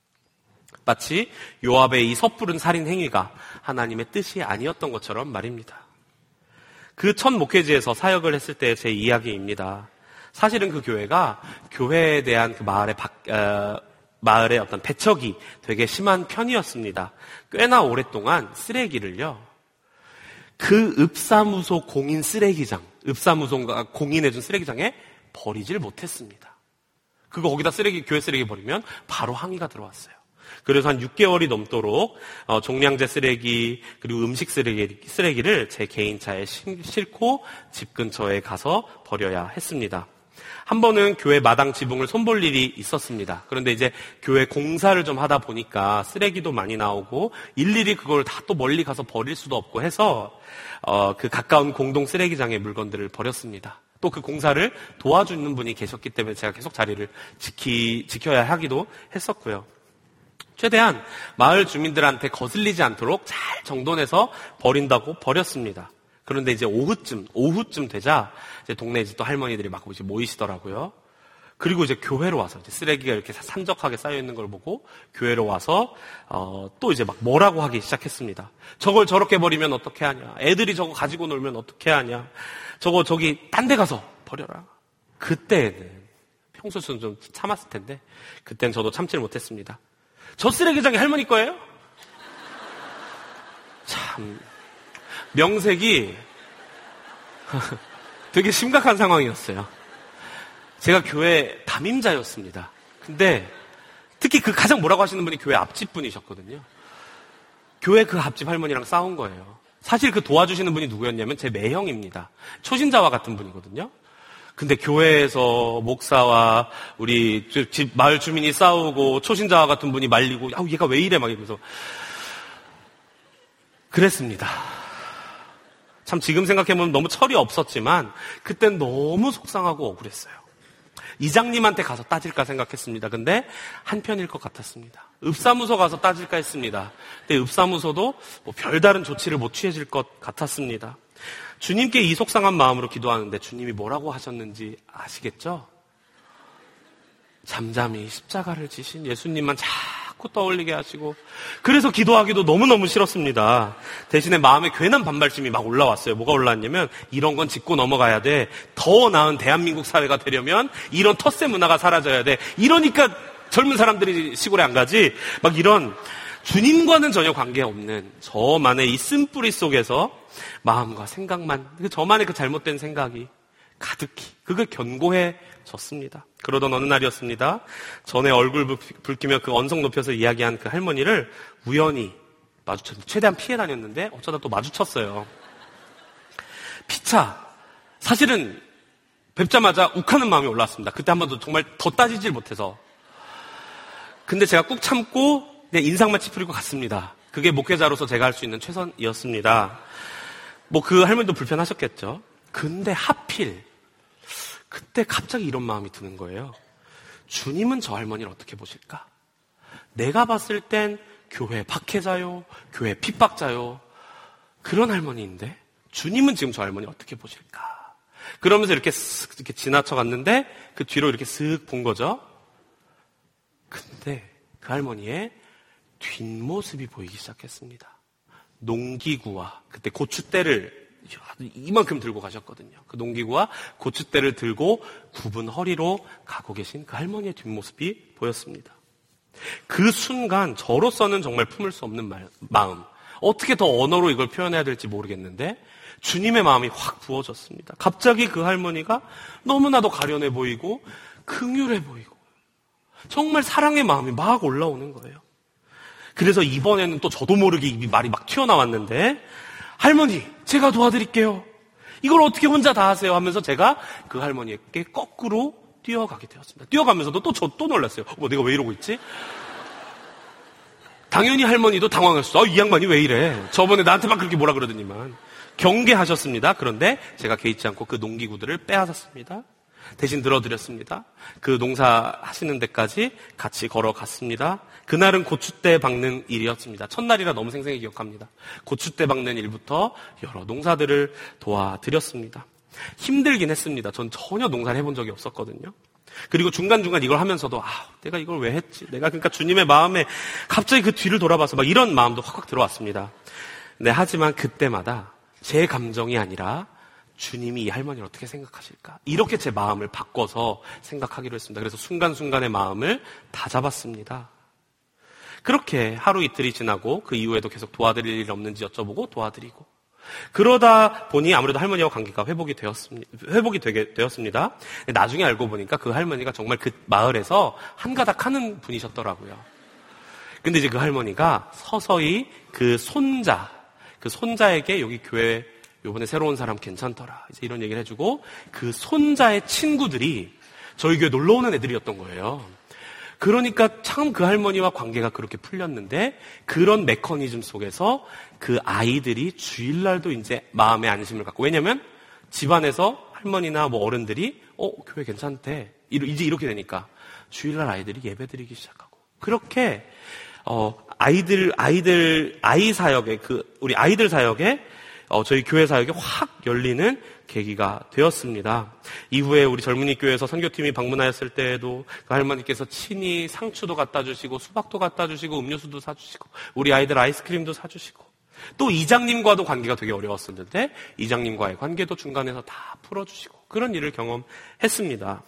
마치 요압의 이 섣부른 살인 행위가 하나님의 뜻이 아니었던 것처럼 말입니다. 그 첫 목회지에서 사역을 했을 때의 제 이야기입니다. 사실은 그 교회가 교회에 대한 그 마을의 박, 어, 마을의 어떤 배척이 되게 심한 편이었습니다. 꽤나 오랫동안 쓰레기를요, 그 읍사무소 공인 쓰레기장, 읍사무소가 공인해준 쓰레기장에 버리질 못했습니다. 그거 거기다 쓰레기, 교회 쓰레기 버리면 바로 항의가 들어왔어요. 그래서 한 육 개월이 넘도록 어, 종량제 쓰레기 그리고 음식 쓰레기, 쓰레기를 제 개인 차에 싣고 집 근처에 가서 버려야 했습니다. 한 번은 교회 마당 지붕을 손볼 일이 있었습니다. 그런데 이제 교회 공사를 좀 하다 보니까 쓰레기도 많이 나오고 일일이 그걸 다 또 멀리 가서 버릴 수도 없고 해서 어, 그 가까운 공동 쓰레기장에 물건들을 버렸습니다. 또 그 공사를 도와주는 분이 계셨기 때문에 제가 계속 자리를 지키, 지켜야 하기도 했었고요. 최대한 마을 주민들한테 거슬리지 않도록 잘 정돈해서 버린다고 버렸습니다. 그런데 이제 오후쯤, 오후쯤 되자 이제 동네 이제 또 할머니들이 막 모이시더라고요. 그리고 이제 교회로 와서 이제 쓰레기가 이렇게 산적하게 쌓여 있는 걸 보고 교회로 와서 어, 또 이제 막 뭐라고 하기 시작했습니다. 저걸 저렇게 버리면 어떻게 하냐? 애들이 저거 가지고 놀면 어떻게 하냐? 저거 저기 딴 데 가서 버려라. 그때는 평소에는 좀 참았을 텐데 그때는 저도 참지를 못했습니다. 저 쓰레기장이 할머니 거예요? 참 명색이 되게 심각한 상황이었어요. 제가 교회 담임자였습니다. 근데 특히 그 가장 뭐라고 하시는 분이 교회 앞집 분이셨거든요. 교회 그 앞집 할머니랑 싸운 거예요. 사실 그 도와주시는 분이 누구였냐면 제 매형입니다. 초신자와 같은 분이거든요. 근데 교회에서 목사와 우리 집 마을 주민이 싸우고 초신자와 같은 분이 말리고 야, 얘가 왜 이래 막 이러면서 그랬습니다. 참 지금 생각해보면 너무 철이 없었지만 그땐 너무 속상하고 억울했어요. 이장님한테 가서 따질까 생각했습니다. 근데 한편일 것 같았습니다. 읍사무소 가서 따질까 했습니다. 근데 읍사무소도 뭐 별다른 조치를 못 취해질 것 같았습니다. 주님께 이 속상한 마음으로 기도하는데 주님이 뭐라고 하셨는지 아시겠죠? 잠잠히 십자가를 지신 예수님만 자꾸 떠올리게 하시고 그래서 기도하기도 너무너무 싫었습니다. 대신에 마음에 괜한 반발심이 막 올라왔어요. 뭐가 올라왔냐면 이런 건 짚고 넘어가야 돼. 더 나은 대한민국 사회가 되려면 이런 텃세 문화가 사라져야 돼. 이러니까 젊은 사람들이 시골에 안 가지. 막 이런 주님과는 전혀 관계없는 저만의 이 쓴뿌리 속에서 마음과 생각만, 저만의 그 잘못된 생각이 가득히 그걸 견고해졌습니다. 그러던 어느 날이었습니다. 전에 얼굴 붉히며 그 언성 높여서 이야기한 그 할머니를 우연히 마주쳤는데 최대한 피해 다녔는데 어쩌다 또 마주쳤어요. 피차 사실은 뵙자마자 욱하는 마음이 올라왔습니다. 그때 한 번도 정말 더 따지질 못해서. 근데 제가 꾹 참고 그냥 인상만 찌푸리고 갔습니다. 그게 목회자로서 제가 할 수 있는 최선이었습니다. 뭐 그 할머니도 불편하셨겠죠. 근데 하필 그때 갑자기 이런 마음이 드는 거예요. 주님은 저 할머니를 어떻게 보실까? 내가 봤을 땐 교회 박해자요, 교회 핍박자요. 그런 할머니인데 주님은 지금 저 할머니 어떻게 보실까? 그러면서 이렇게 쓱 이렇게 지나쳐 갔는데 그 뒤로 이렇게 쓱 본 거죠. 근데 그 할머니의 뒷모습이 보이기 시작했습니다. 농기구와 그때 고추대를 이만큼 들고 가셨거든요. 그 농기구와 고추대를 들고 굽은 허리로 가고 계신 그 할머니의 뒷모습이 보였습니다. 그 순간 저로서는 정말 품을 수 없는 말, 마음, 어떻게 더 언어로 이걸 표현해야 될지 모르겠는데 주님의 마음이 확 부어졌습니다. 갑자기 그 할머니가 너무나도 가련해 보이고 긍휼해 보이고 정말 사랑의 마음이 막 올라오는 거예요. 그래서 이번에는 또 저도 모르게 입이 말이 막 튀어나왔는데 할머니, 제가 도와드릴게요. 이걸 어떻게 혼자 다 하세요? 하면서 제가 그 할머니에게 거꾸로 뛰어가게 되었습니다. 뛰어가면서도 또 저 또 놀랐어요. 어, 내가 왜 이러고 있지? 당연히 할머니도 당황했어. 아, 이 양반이 왜 이래? 저번에 나한테 막 그렇게 뭐라 그러더니만. 경계하셨습니다. 그런데 제가 개의치 않고 그 농기구들을 빼앗았습니다. 대신 들어드렸습니다. 그 농사 하시는 데까지 같이 걸어갔습니다. 그날은 고추대 박는 일이었습니다. 첫날이라 너무 생생히 기억합니다. 고추대 박는 일부터 여러 농사들을 도와드렸습니다. 힘들긴 했습니다. 전 전혀 농사를 해본 적이 없었거든요. 그리고 중간중간 이걸 하면서도 아, 내가 이걸 왜 했지? 내가 그러니까 주님의 마음에 갑자기 그 뒤를 돌아봐서 막 이런 마음도 확확 들어왔습니다. 네, 하지만 그때마다 제 감정이 아니라 주님이 이 할머니를 어떻게 생각하실까? 이렇게 제 마음을 바꿔서 생각하기로 했습니다. 그래서 순간순간의 마음을 다 잡았습니다. 그렇게 하루 이틀이 지나고 그 이후에도 계속 도와드릴 일 없는지 여쭤보고 도와드리고 그러다 보니 아무래도 할머니와 관계가 회복이 되었습니다. 회복이 되게 되었습니다. 나중에 알고 보니까 그 할머니가 정말 그 마을에서 한가닥 하는 분이셨더라고요. 근데 이제 그 할머니가 서서히 그 손자, 그 손자에게 여기 교회 요번에 새로 온 사람 괜찮더라. 이제 이런 얘기를 해주고 그 손자의 친구들이 저희 교회 놀러 오는 애들이었던 거예요. 그러니까 참 그 할머니와 관계가 그렇게 풀렸는데 그런 메커니즘 속에서 그 아이들이 주일날도 이제 마음의 안심을 갖고 왜냐면 집안에서 할머니나 뭐 어른들이 어, 교회 괜찮대. 이제 이렇게 되니까 주일날 아이들이 예배드리기 시작하고 그렇게 어, 아이들, 아이들, 아이 사역에 그 우리 아이들 사역에 어, 저희 교회 사역이 확 열리는 계기가 되었습니다. 이후에 우리 젊은이 교회에서 선교팀이 방문하였을 때에도 그 할머니께서 친히 상추도 갖다 주시고 수박도 갖다 주시고 음료수도 사주시고 우리 아이들 아이스크림도 사주시고 또 이장님과도 관계가 되게 어려웠었는데 이장님과의 관계도 중간에서 다 풀어주시고 그런 일을 경험했습니다.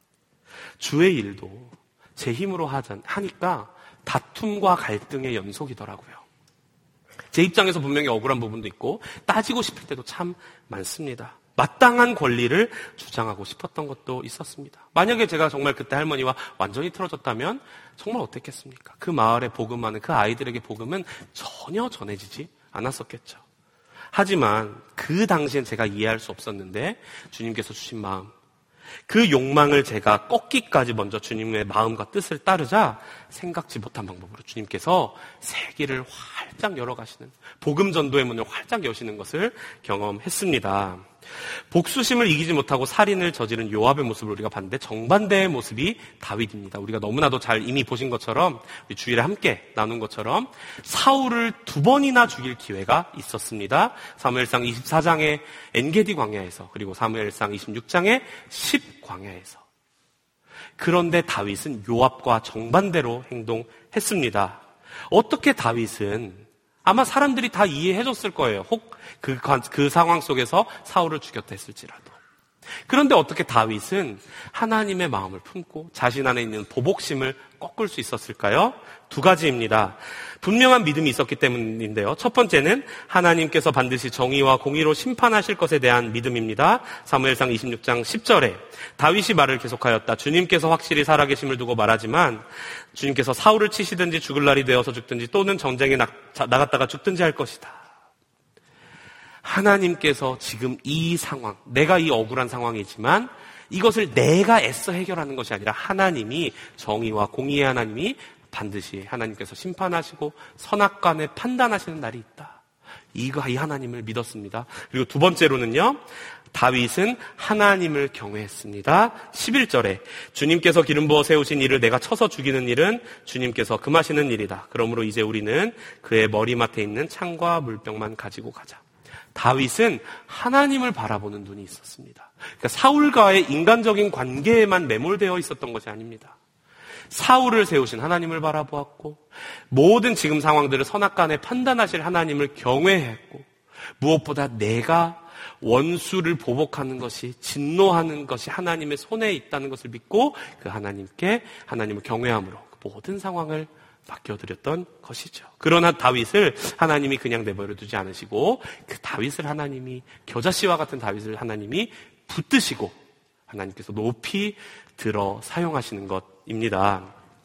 주의 일도 제 힘으로 하자, 하니까 다툼과 갈등의 연속이더라고요. 제 입장에서 분명히 억울한 부분도 있고 따지고 싶을 때도 참 많습니다. 마땅한 권리를 주장하고 싶었던 것도 있었습니다. 만약에 제가 정말 그때 할머니와 완전히 틀어졌다면 정말 어땠겠습니까? 그 마을에 복음하는 그 아이들에게 복음은 전혀 전해지지 않았었겠죠. 하지만 그 당시엔 제가 이해할 수 없었는데 주님께서 주신 마음, 그 욕망을 제가 꺾기까지 먼저 주님의 마음과 뜻을 따르자 생각지 못한 방법으로 주님께서 세계를 활짝 열어가시는 복음 전도의 문을 활짝 여시는 것을 경험했습니다. 복수심을 이기지 못하고 살인을 저지른 요압의 모습을 우리가 봤는데 정반대의 모습이 다윗입니다. 우리가 너무나도 잘 이미 보신 것처럼 우리 주일에 함께 나눈 것처럼 사울을 두 번이나 죽일 기회가 있었습니다. 사무엘상 이십사 장의 엔게디 광야에서 그리고 사무엘상 이십육 장의 십 광야에서. 그런데 다윗은 요압과 정반대로 행동했습니다. 어떻게 다윗은 아마 사람들이 다 이해해줬을 거예요. 혹 그, 그 상황 속에서 사울을 죽였다 했을지라도. 그런데 어떻게 다윗은 하나님의 마음을 품고 자신 안에 있는 보복심을 꺾을 수 있었을까요? 두 가지입니다. 분명한 믿음이 있었기 때문인데요. 첫 번째는 하나님께서 반드시 정의와 공의로 심판하실 것에 대한 믿음입니다. 사무엘상 이십육 장 십 절에 다윗이 말을 계속하였다. 주님께서 확실히 살아계심을 두고 말하지만 주님께서 사울을 치시든지 죽을 날이 되어서 죽든지 또는 전쟁에 나, 나갔다가 죽든지 할 것이다. 하나님께서 지금 이 상황, 내가 이 억울한 상황이지만 이것을 내가 애써 해결하는 것이 아니라 하나님이 정의와 공의의 하나님이 반드시 하나님께서 심판하시고 선악간에 판단하시는 날이 있다. 이거 이 하나님을 믿었습니다. 그리고 두 번째로는요. 다윗은 하나님을 경외했습니다. 십일 절에 주님께서 기름 부어 세우신 이를 내가 쳐서 죽이는 일은 주님께서 금하시는 일이다. 그러므로 이제 우리는 그의 머리맡에 있는 창과 물병만 가지고 가자. 다윗은 하나님을 바라보는 눈이 있었습니다. 그러니까 사울과의 인간적인 관계에만 매몰되어 있었던 것이 아닙니다. 사울을 세우신 하나님을 바라보았고 모든 지금 상황들을 선악간에 판단하실 하나님을 경외했고 무엇보다 내가 원수를 보복하는 것이 진노하는 것이 하나님의 손에 있다는 것을 믿고 그 하나님께 하나님을 경외함으로 모든 상황을 맡겨드렸던 것이죠. 그러나 다윗을 하나님이 그냥 내버려 두지 않으시고 그 다윗을 하나님이 겨자씨와 같은 다윗을 하나님이 붙드시고 하나님께서 높이 들어 사용하시는 것입니다.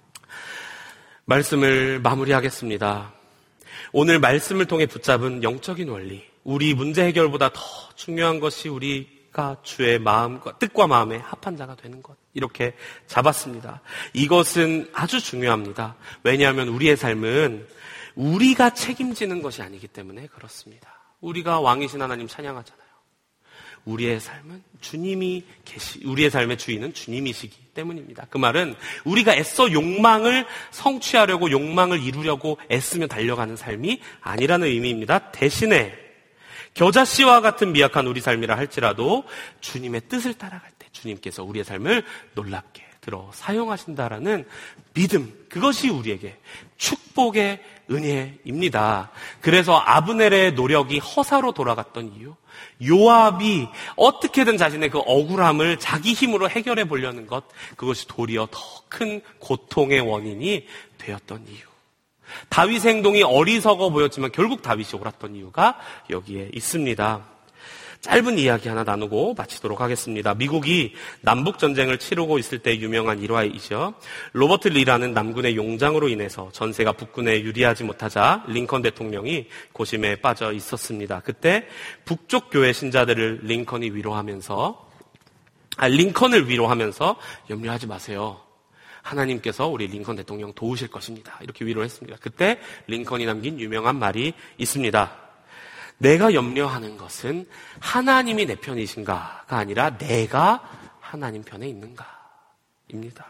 말씀을 마무리하겠습니다. 오늘 말씀을 통해 붙잡은 영적인 원리, 우리 문제 해결보다 더 중요한 것이 우리가 주의 마음과 뜻과 마음의 합한 자가 되는 것, 이렇게 잡았습니다. 이것은 아주 중요합니다. 왜냐하면 우리의 삶은 우리가 책임지는 것이 아니기 때문에 그렇습니다. 우리가 왕이신 하나님 찬양하잖아요. 우리의 삶은 주님이 계시, 우리의 삶의 주인은 주님이시기 때문입니다. 그 말은 우리가 애써 욕망을 성취하려고 욕망을 이루려고 애쓰며 달려가는 삶이 아니라는 의미입니다. 대신에 겨자씨와 같은 미약한 우리 삶이라 할지라도 주님의 뜻을 따라갈 때 주님께서 우리의 삶을 놀랍게 들어 사용하신다라는 믿음, 그것이 우리에게 축복의 은혜입니다. 그래서 아브넬의 노력이 허사로 돌아갔던 이유, 요압이 어떻게든 자신의 그 억울함을 자기 힘으로 해결해 보려는 것, 그것이 도리어 더 큰 고통의 원인이 되었던 이유, 다윗의 행동이 어리석어 보였지만 결국 다윗이 옳았던 이유가 여기에 있습니다. 짧은 이야기 하나 나누고 마치도록 하겠습니다. 미국이 남북전쟁을 치르고 있을 때 유명한 일화이죠. 로버트 리라는 남군의 용장으로 인해서 전세가 북군에 유리하지 못하자 링컨 대통령이 고심에 빠져 있었습니다. 그때 북쪽 교회 신자들을 링컨이 위로하면서 아, 링컨을 위로하면서 염려하지 마세요. 하나님께서 우리 링컨 대통령 도우실 것입니다. 이렇게 위로를 했습니다. 그때 링컨이 남긴 유명한 말이 있습니다. 내가 염려하는 것은 하나님이 내 편이신가가 아니라 내가 하나님 편에 있는가입니다.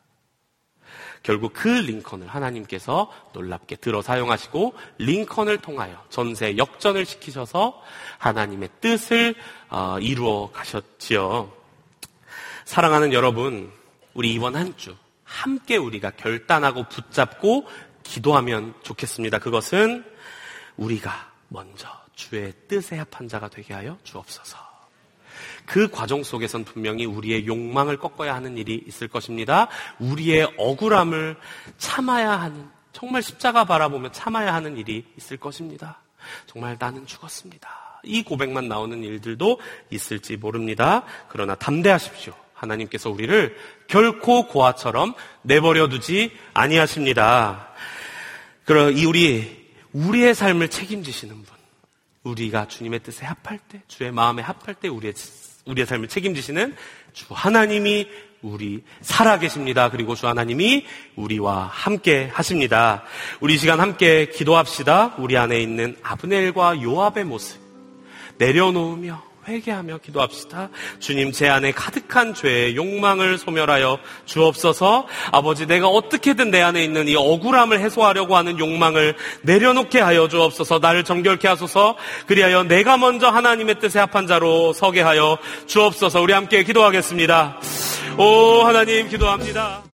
결국 그 링컨을 하나님께서 놀랍게 들어 사용하시고 링컨을 통하여 전세 역전을 시키셔서 하나님의 뜻을 어, 이루어 가셨지요. 사랑하는 여러분, 우리 이번 한 주 함께 우리가 결단하고 붙잡고 기도하면 좋겠습니다. 그것은 우리가 먼저 주의 뜻에 합한 자가 되게 하여 주옵소서. 그 과정 속에선 분명히 우리의 욕망을 꺾어야 하는 일이 있을 것입니다. 우리의 억울함을 참아야 하는, 정말 십자가 바라보며 참아야 하는 일이 있을 것입니다. 정말 나는 죽었습니다. 이 고백만 나오는 일들도 있을지 모릅니다. 그러나 담대하십시오. 하나님께서 우리를 결코 고아처럼 내버려 두지 아니하십니다. 그럼 이 우리 우리의 삶을 책임지시는 분, 우리가 주님의 뜻에 합할 때, 주의 마음에 합할 때 우리의 우리의 삶을 책임지시는 주 하나님이 우리 살아계십니다. 그리고 주 하나님이 우리와 함께 하십니다. 우리 이 시간 함께 기도합시다. 우리 안에 있는 아브넬과 요압의 모습 내려놓으며 회개하며 기도합시다. 주님, 제 안에 가득한 죄의 욕망을 소멸하여 주옵소서. 아버지, 내가 어떻게든 내 안에 있는 이 억울함을 해소하려고 하는 욕망을 내려놓게 하여 주옵소서. 나를 정결케 하소서. 그리하여 내가 먼저 하나님의 뜻에 합한 자로 서게 하여 주옵소서. 우리 함께 기도하겠습니다. 오 하나님, 기도합니다.